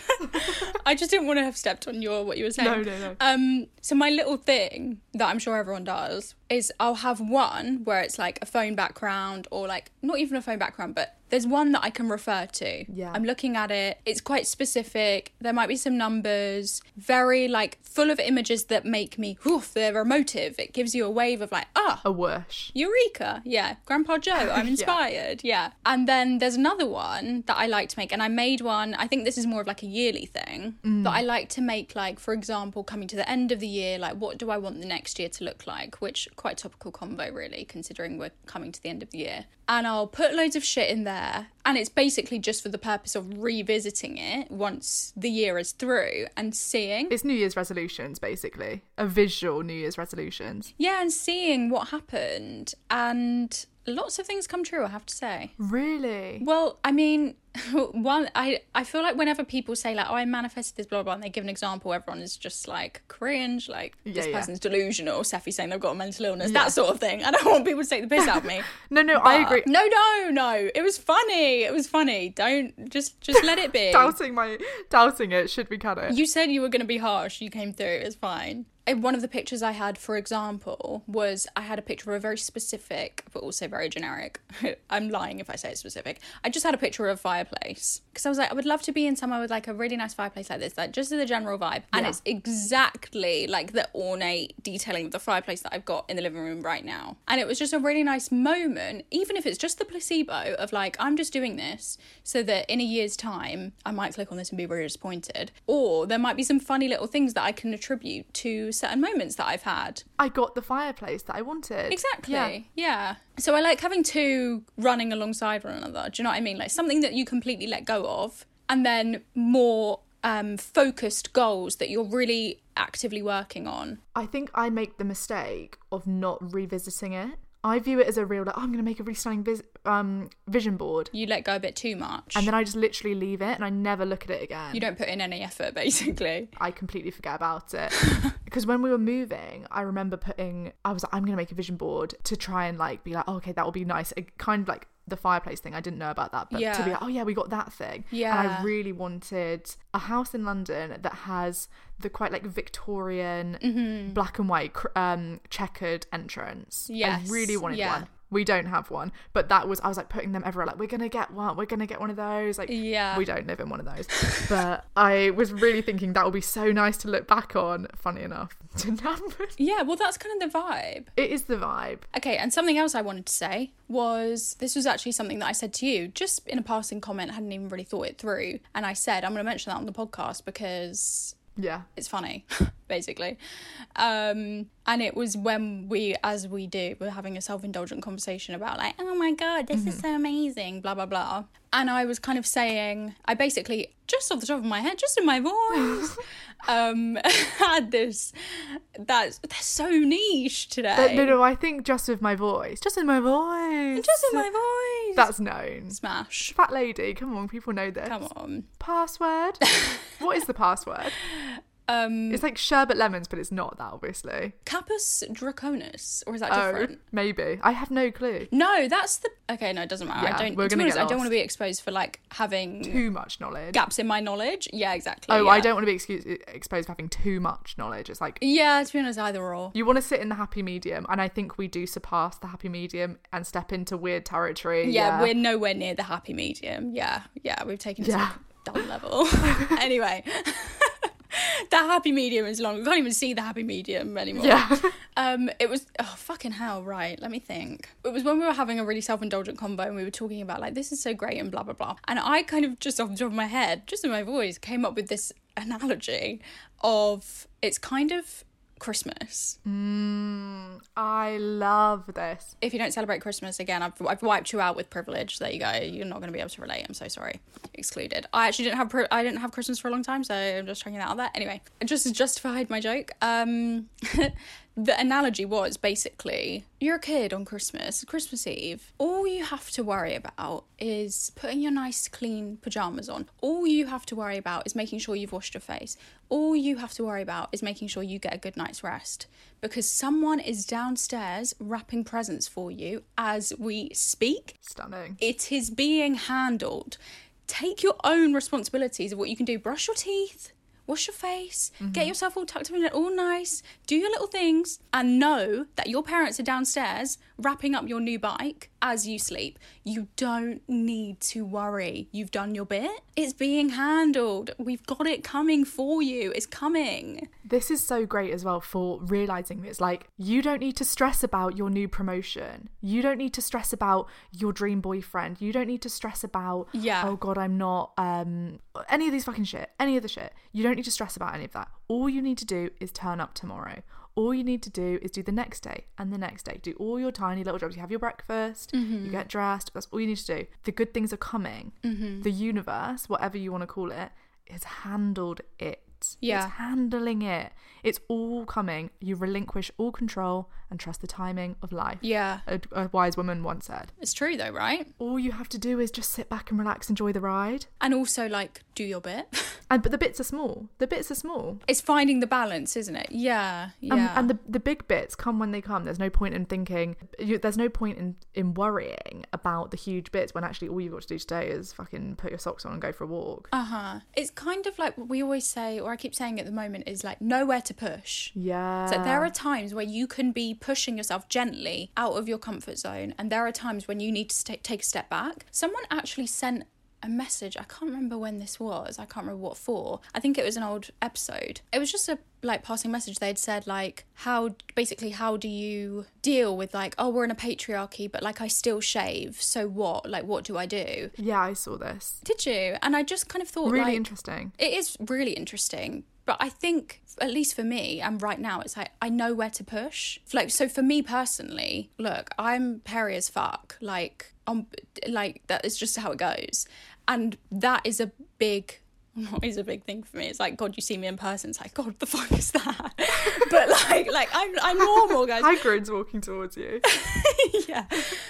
I just didn't want to have stepped on your what you were saying.
No, no, no.
Um, so my little thing that I'm sure everyone does is I'll have one where it's like a phone background, or like not even a phone background, but there's one that I can refer to.
Yeah.
I'm looking at it. It's quite specific. There might be some numbers, very like full of images that make me, whoof, they're emotive. It gives you a wave of like, ah,
A whoosh.
Eureka. Yeah. Grandpa Joe, I'm inspired. yeah. yeah. And then there's another one that I like to make. And I made one, I think this is more of like a yearly thing, mm. but I like to make like, for example, coming to the end of the year, like what do I want the next year to look like? Which quite topical combo really, considering we're coming to the end of the year. And I'll put loads of shit in there. And it's basically just for the purpose of revisiting it once the year is through and seeing.
It's New Year's resolutions, basically. A visual New Year's resolutions.
Yeah, and seeing what happened. And lots of things come true, I have to say.
Really?
Well, I mean, one, I, I feel like whenever people say like, oh, I manifested this, blah, blah, and they give an example, everyone is just like cringe, like
yeah,
this
yeah.
person's delusional, Seffi saying they've got a mental illness,
yeah.
that sort of thing. I don't want people to take the piss out of me.
no, no,
but,
I agree.
No, no, no. It was funny. It was funny. Don't, just just let it be.
doubting my, doubting it. Should we cut it?
You said you were going to be harsh. You came through. It's fine. One of the pictures I had, for example, was I had a picture of a very specific, but also very generic. I'm lying if I say it's specific. I just had a picture of a fireplace because I was like, I would love to be in somewhere with like a really nice fireplace like this, like just as a general vibe. And
yeah.
it's exactly like the ornate detailing of the fireplace that I've got in the living room right now. And it was just a really nice moment, even if it's just the placebo of like, I'm just doing this so that in a year's time, I might click on this and be really disappointed. Or there might be some funny little things that I can attribute to certain moments that I've had.
I got the fireplace that I wanted.
Exactly.
Yeah.
yeah. So I like having two running alongside one another. Do you know what I mean? Like something that you completely let go of, and then more um, focused goals that you're really actively working on.
I think I make the mistake of not revisiting it. I view it as a real, like, oh, I'm going to make a really stunning vis- um, vision board.
You let go a bit too much.
And then I just literally leave it and I never look at it again.
You don't put in any effort, basically.
I completely forget about it. Because when we were moving, I remember putting, I was like, I'm going to make a vision board to try and like be like, oh, okay, that will be nice. It kind of like the fireplace thing, I didn't know about that, but
yeah.
to be like, oh yeah, we got that thing.
Yeah.
And I really wanted a house in London that has the quite like Victorian mm-hmm. black and white um checkered entrance.
Yes.
I really wanted
yeah.
one. We don't have one, but that was, I was like putting them everywhere, like, we're gonna get one, we're gonna get one of those. Like,
yeah.
we don't live in one of those. But I was really thinking that would be so nice to look back on. Funny enough, didn't happen.
Yeah, well, that's kind of the vibe.
It is the vibe.
Okay, and something else I wanted to say was, this was actually something that I said to you, just in a passing comment, hadn't even really thought it through. And I said, I'm going to mention that on the podcast because...
yeah,
it's funny, basically. Um, and it was when we, as we do, we're having a self-indulgent conversation about like, oh my God, this mm-hmm. is so amazing, blah, blah, blah. And I was kind of saying, I basically, just off the top of my head, just in my voice, um, had this, that's, that's so niche today.
But no, no, I think just with my voice. Just in my voice.
Just in my voice.
That's known.
Smash.
Fat lady, come on, people know this.
Come on.
Password? What is the password?
Um,
it's like sherbet lemons, but it's not that, obviously.
Capus draconis, or is that
oh,
different?
Maybe. I have no clue.
No, that's the... Okay, no, it doesn't matter.
Yeah,
I don't.
We're
to
gonna
be honest,
get
I don't want
lost.
to be exposed for like having
too much knowledge.
Gaps in my knowledge. Yeah, exactly.
Oh,
yeah.
I don't want to be excuse- exposed for having too much knowledge. It's like...
Yeah, to be honest, either or.
You want to sit in the happy medium, and I think we do surpass the happy medium and step into weird territory.
Yeah,
yeah.
we're nowhere near the happy medium. Yeah, yeah, we've taken it
yeah.
to a dumb level. Anyway... The happy medium is long. We can't even see the happy medium anymore.
Yeah.
Um, it was, oh, fucking hell, right. Let me think. It was when we were having a really self-indulgent convo and we were talking about, like, this is so great and blah, blah, blah. And I kind of just off the top of my head, just in my voice, came up with this analogy of it's kind of Christmas.
Mm, I love this.
If you don't celebrate Christmas, again, I've, I've wiped you out with privilege. There you go. You're not going to be able to relate. I'm so sorry. Excluded. I actually didn't have pri- I didn't have Christmas for a long time, so I'm just throwing that out there. Anyway, I just justified my joke. Um, the analogy was basically you're a kid on Christmas, Christmas Eve. All you have to worry about is putting your nice clean pajamas on. All you have to worry about is making sure you've washed your face. All you have to worry about is making sure you get a good night's rest, because someone is downstairs wrapping presents for you as we speak.
Stunning.
It is being handled. Take your own responsibilities of what you can do. Brush your teeth, wash your face, mm-hmm. get yourself all tucked in, all nice, do your little things, and know that your parents are downstairs wrapping up your new bike as you sleep. You don't need to worry. You've done your bit. It's being handled. We've got it coming for you. It's coming.
This is so great as well for realising this. Like, you don't need to stress about your new promotion. You don't need to stress about your dream boyfriend. You don't need to stress about,
yeah.
oh God, I'm not, um, any of these fucking shit. Any of the shit. You don't need to stress about any of that. All you need to do is turn up tomorrow. All you need to do is do the next day and the next day. Do all your tiny little jobs. You have your breakfast, mm-hmm. you get dressed. That's all you need to do. The good things are coming. Mm-hmm. The universe, whatever you want to call it, has handled it.
Yeah.
It's handling it. It's all coming. You relinquish all control and trust the timing of life.
Yeah.
A, a wise woman once said.
It's true though, right?
All you have to do is just sit back and relax, enjoy the ride.
And also, like, do your bit.
And but the bits are small. The bits are small.
It's finding the balance, isn't it? Yeah. Yeah.
Um, and the the big bits come when they come. There's no point in thinking, you, there's no point in, in worrying about the huge bits when actually all you've got to do today is fucking put your socks on and go for a walk.
Uh-huh. It's kind of like what we always say, or I keep saying at the moment, is like nowhere to push.
Yeah.
So there are times where you can be pushing yourself gently out of your comfort zone, and there are times when you need to st- take a step back. Someone actually sent a message, I can't remember when this was, I can't remember what for. I think it was an old episode. It was just a like passing message. They'd said like, how basically how do you deal with like, oh, we're in a patriarchy, but like I still shave, so what, like what do I do?
Yeah, I saw this.
Did you? And I just kind of thought,
really
like,
interesting.
It is really interesting. But I think, at least for me, and right now, it's like, I know where to push. Like, so for me personally, look, I'm hairy as fuck. Like, um, like that is just how it goes. And that is a big, not is a big thing for me. It's like, God, you see me in person. It's like, God, what the fuck is that? But like, like I'm, I'm normal, guys.
Hagrid's walking towards you.
Yeah.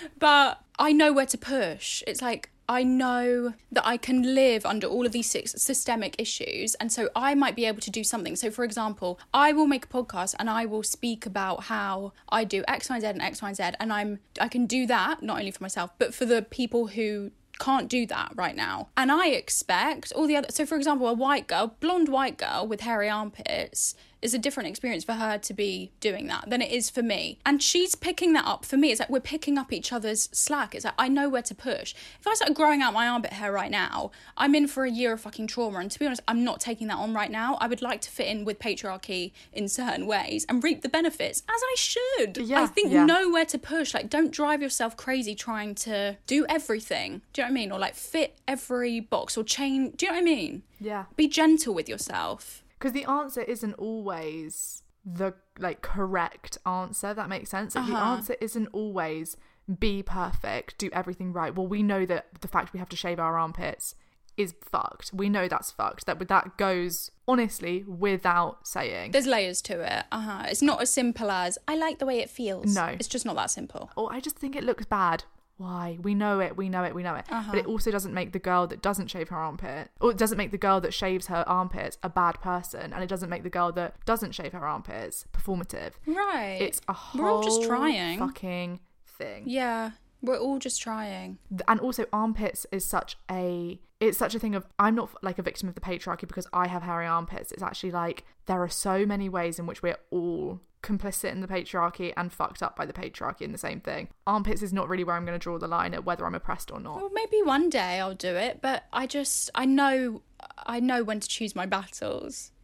But I know where to push. It's like, I know that I can live under all of these systemic issues, and so I might be able to do something. So for example, I will make a podcast and I will speak about how I do X, Y, Z and X, Y, and Z, and I'm I can do that not only for myself but for the people who can't do that right now. And I expect all the other, so for example, a white girl, blonde white girl with hairy armpits is a different experience for her to be doing that than it is for me. And she's picking that up for me. It's like we're picking up each other's slack. It's like I know where to push. If I started growing out my armpit hair right now, I'm in for a year of fucking trauma. And to be honest, I'm not taking that on right now. I would like to fit in with patriarchy in certain ways and reap the benefits, as I should.
Yeah,
I think
yeah.
know where to push. Like, don't drive yourself crazy trying to do everything. Do you know what I mean? Or like fit every box or chain. Do you know what I mean?
Yeah.
Be gentle with yourself.
Because the answer isn't always the like correct answer. That makes sense. Like,
Uh-huh.
the answer isn't always be perfect, do everything right. Well, we know that the fact we have to shave our armpits is fucked. We know that's fucked. That that goes honestly without saying.
There's layers to it. Uh-huh. It's not as simple as I like the way it feels.
No.
It's just not that simple.
Or I just think it looks bad. Why? We know it, we know it, we know it.
Uh-huh.
But it also doesn't make the girl that doesn't shave her armpit, or it doesn't make the girl that shaves her armpits a bad person, and it doesn't make the girl that doesn't shave her armpits performative.
Right.
It's a whole
We're all just trying.
fucking thing.
Yeah. We're all just trying.
And also armpits is such a it's such a thing of I'm not like a victim of the patriarchy because I have hairy armpits. It's actually like there are so many ways in which we're all complicit in the patriarchy and fucked up by the patriarchy in the same thing. Armpits is not really where I'm going to draw the line at whether I'm oppressed or not.
Well, maybe one day I'll do it, but I just I know I know when to choose my battles.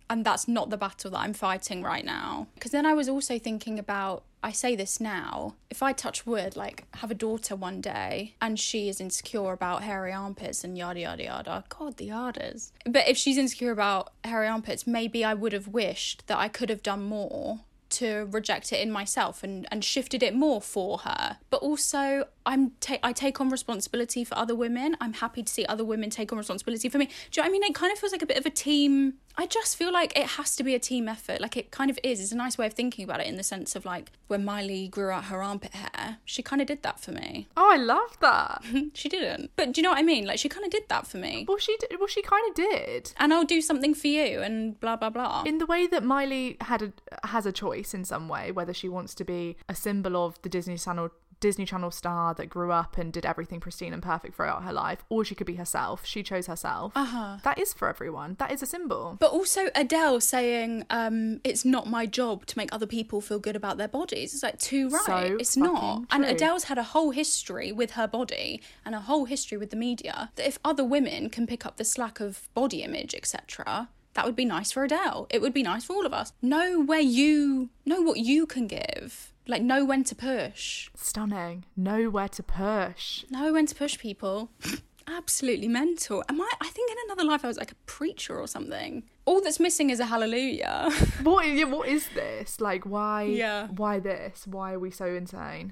And that's not the battle that I'm fighting right now. Because then I was also thinking about, I say this now, if I touch wood, like have a daughter one day and she is insecure about hairy armpits and yada, yada, yada. God, the yadas. But if she's insecure about hairy armpits, maybe I would have wished that I could have done more to reject it in myself and, and shifted it more for her. But also, I'm ta- I take on responsibility for other women. I'm happy to see other women take on responsibility for me. Do you know what I mean? It kind of feels like a bit of a team. I just feel like it has to be a team effort. Like, it kind of is. It's a nice way of thinking about it, in the sense of, like, when Miley grew out her armpit hair, she kind of did that for me.
Oh, I love that.
She didn't. But do you know what I mean? Like, she kind of did that for me.
Well, she did, well, she kind of did.
And I'll do something for you and blah, blah, blah.
In the way that Miley had a, has a choice in some way, whether she wants to be a symbol of the Disney Channel Disney Channel star that grew up and did everything pristine and perfect throughout her life, or she could be herself. She chose herself.
Uh-huh.
That is for everyone. That is a symbol.
But also Adele saying, um, it's not my job to make other people feel good about their bodies. It's like, too right.
So
it's not.
fucking
And
true.
Adele's had a whole history with her body and a whole history with the media, that if other women can pick up the slack of body image, et cetera, that would be nice for Adele. It would be nice for all of us. Know where you, know what you can give. Like, know when to push.
Stunning. Know where to push.
Know when to push, people. Absolutely mental. Am I, I think in another life I was like a preacher or something. All that's missing is a hallelujah.
What, yeah, what is this? Like, why,
Yeah.
why this? Why are we so insane?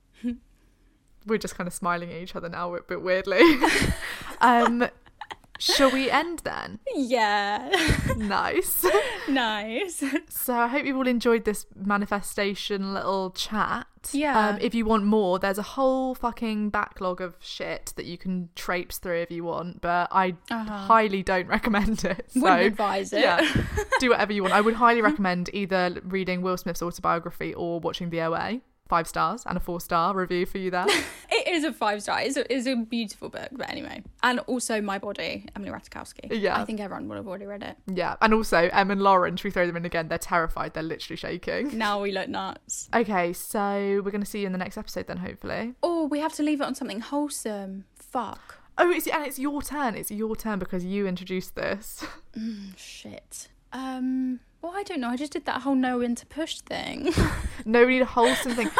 We're just kind of smiling at each other now, a bit weirdly. um, shall we end then?
Yeah.
Nice.
Nice.
So I hope you've all enjoyed this manifestation little chat.
Yeah.
Um, if you want more, there's a whole fucking backlog of shit that you can traipse through if you want, but I
Uh-huh.
highly don't recommend it. So,
Wouldn't advise it.
Yeah, do whatever you want. I would highly recommend either reading Will Smith's autobiography or watching The O A. Five stars and a four star review for you there.
It is a five star. It's a, it's a beautiful book, but anyway. And also My Body, Emily Ratajkowski.
Yeah.
I think everyone would have already read it.
Yeah, and also Em and Lauren, should we throw them in again? They're terrified. They're literally shaking.
Now we look nuts.
Okay, so we're going to see you in the next episode then, hopefully.
Oh, we have to leave it on something wholesome. Fuck.
Oh, it's and it's your turn. It's your turn because you introduced this.
Mm, shit. Um... Well, I don't know. I just did that whole know when to push thing.
No, we need a wholesome thing.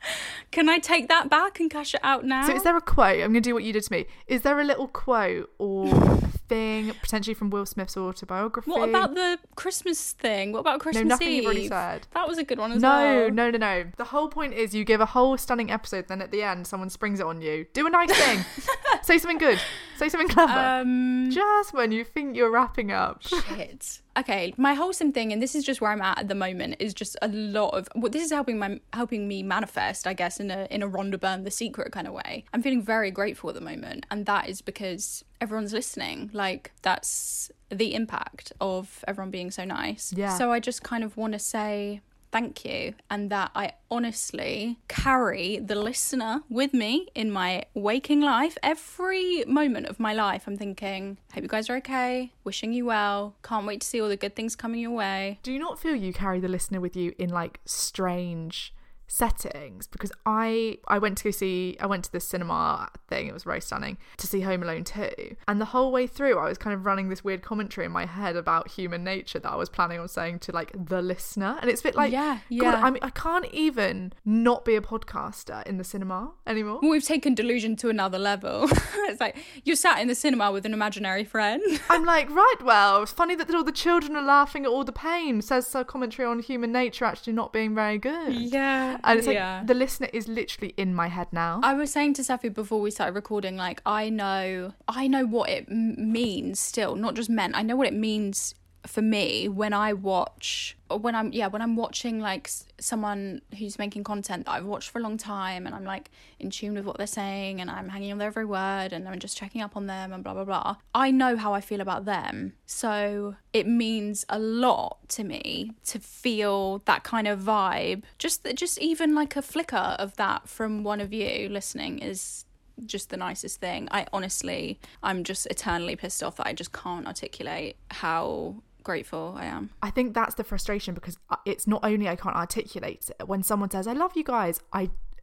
Can I take that back and cash it out now?
So is there a quote? I'm going to do what you did to me. Is there a little quote or a thing, potentially from Will Smith's autobiography?
What about the Christmas thing? What about Christmas
No, nothing
Eve?
you've already said.
That was a good one as
no,
well.
No, no, no. The whole point is you give a whole stunning episode, then at the end, someone springs it on you. Do a nice thing. Say something good. Say something clever.
Um,
Just when you think you're wrapping up.
Shit. Okay, my wholesome thing, and this is just where I'm at at the moment, is just a lot of. Well, this is helping my helping me manifest, I guess, in a in a Rhonda Byrne The Secret kind of way. I'm feeling very grateful at the moment, and that is because everyone's listening. Like, that's the impact of everyone being so nice.
Yeah.
So I just kind of want to say thank you, and that I honestly carry the listener with me in my waking life. Every moment of my life I'm thinking, hope you guys are okay, wishing you well, can't wait to see all the good things coming your way.
Do you not feel you carry the listener with you in like strange settings? Because I I went to go see I went to the cinema thing, it was very stunning, to see Home Alone two, and the whole way through I was kind of running this weird commentary in my head about human nature that I was planning on saying to like the listener, and it's a bit like,
Yeah,
God,
yeah.
I mean, I can't even not be a podcaster in the cinema anymore.
Well, we've taken delusion to another level. It's like you're sat in the cinema with an imaginary friend.
I'm like, right, well, it's funny that all the children are laughing at all the pain, says a commentary on human nature actually not being very good.
Yeah.
And it's
yeah.
like the listener is literally in my head now.
I was saying to Safi before we started recording, like, I know, I know what it m- means still, not just meant. I know what it means for me when I watch, or when I'm, yeah, when I'm watching like s- someone who's making content that I've watched for a long time, and I'm like in tune with what they're saying, and I'm hanging on their every word, and I'm just checking up on them, and blah blah blah. I know how I feel about them, so it means a lot to me to feel that kind of vibe. Just, just even like a flicker of that from one of you listening is just the nicest thing. I honestly, I'm just eternally pissed off that I just can't articulate how grateful I am.
I think that's the frustration, because it's not only I can't articulate it. When someone says, I love you guys, I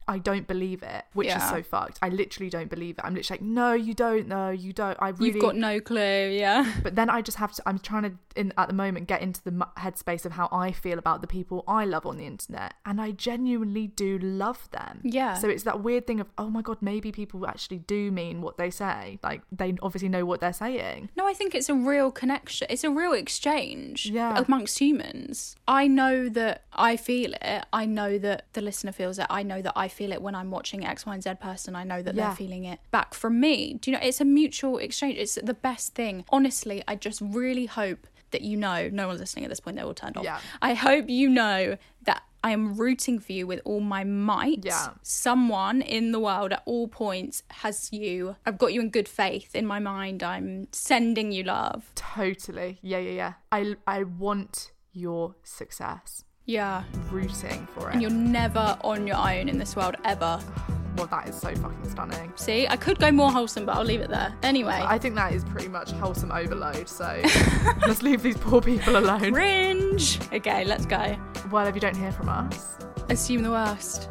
I don't believe it, which
Yeah.
is so fucked. I literally don't believe it. I'm literally like, no, you don't, no, you don't. I really...
You've got no clue, yeah.
But then I just have to, I'm trying to, in at the moment, get into the mu- headspace of how I feel about the people I love on the internet. And I genuinely do love them.
Yeah.
So it's that weird thing of, oh my God, maybe people actually do mean what they say. Like, they obviously know what they're saying.
No, I think it's a real connection. It's a real exchange
Yeah.
amongst humans. I know that I feel it. I know that the listener feels it. I know that I feel it when I'm watching X, Y, and Z person. I know that
Yeah.
they're feeling it back from me. Do you know, it's a mutual exchange. It's the best thing. Honestly, I just really hope that you know, no one's listening at this point, they're all turned off.
Yeah.
I hope you know that I am rooting for you with all my might.
Yeah.
Someone in the world at all points has you. I've got you in good faith in my mind. I'm sending you love.
Totally. Yeah, yeah, yeah. I, I want your success.
Yeah.
Rooting for it.
And you're never on your own in this world, ever.
Well, that is so fucking stunning.
See, I could go more wholesome, but I'll leave it there. Anyway.
I think that is pretty much wholesome overload, so let's leave these poor people alone.
Cringe. Okay, let's go.
Well, if you don't hear from us,
Assume the worst.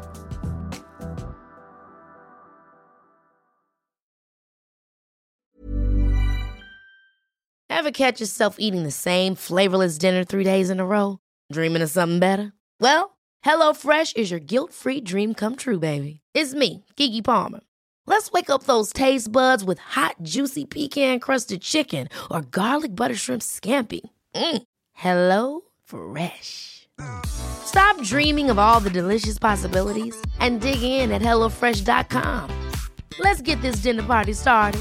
Ever catch yourself eating the same flavorless dinner three days in a row? Dreaming of something better? Well, HelloFresh is your guilt-free dream come true, baby. It's me, Keke Palmer. Let's wake up those taste buds with hot, juicy pecan-crusted chicken or garlic butter shrimp scampi. Mm. Hello Fresh. Stop dreaming of all the delicious possibilities and dig in at hello fresh dot com. Let's get this dinner party started.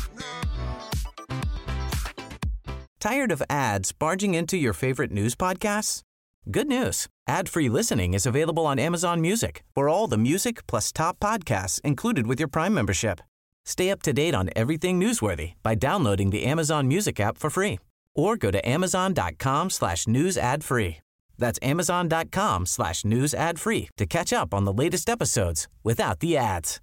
Tired of ads barging into your favorite news podcasts? Good news. Ad-free listening is available on Amazon Music for all the music plus top podcasts included with your Prime membership. Stay up to date on everything newsworthy by downloading the Amazon Music app for free or go to amazon.com slash news ad free. That's amazon.com slash news ad free to catch up on the latest episodes without the ads.